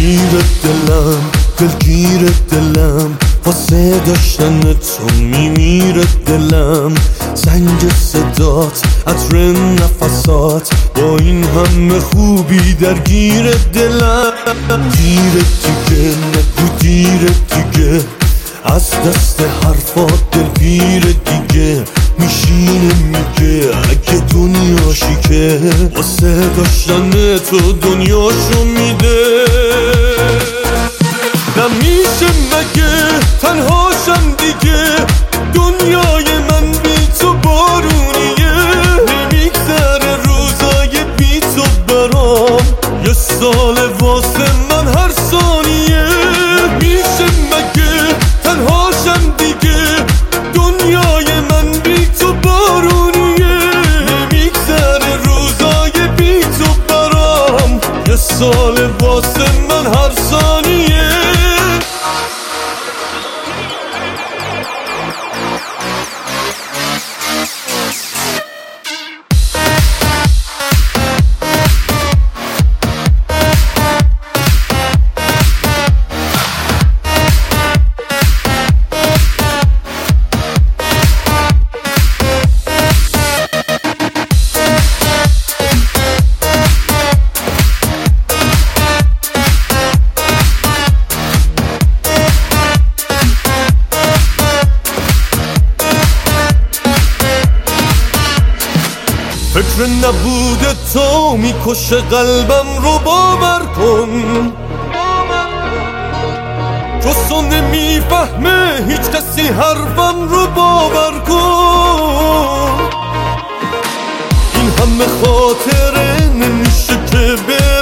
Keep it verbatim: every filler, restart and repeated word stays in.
دلگیر دلم دلگیر دلم واسه داشتن تو میمیره دلم زنگ صدات عطر نفسات با این همه خوبی درگیر دلم گیر دیگه نگو دیر دیگه از دست حرفات دلگیر دیگه میشینه میگه اگه دنیاشی که واسه داشتن تو دنیاشو میده نمیشه مگه تنهاشم دیگه دنیای من بی تو بارونیه نمیگذره روزای بی تو برام یه سال واسه من هر ثانیه نمیشه مگه تنهاشم دیگه دنیای من بی تو بارونیه نمیگذره روزای بی تو برام یه سال واسه من هر ثانیه فکر نبود تو میکشه قلبم رو باور کن جستو نمیفهمه هیچ کسی حرفم رو باور کن این همه خاطره نمیشه که به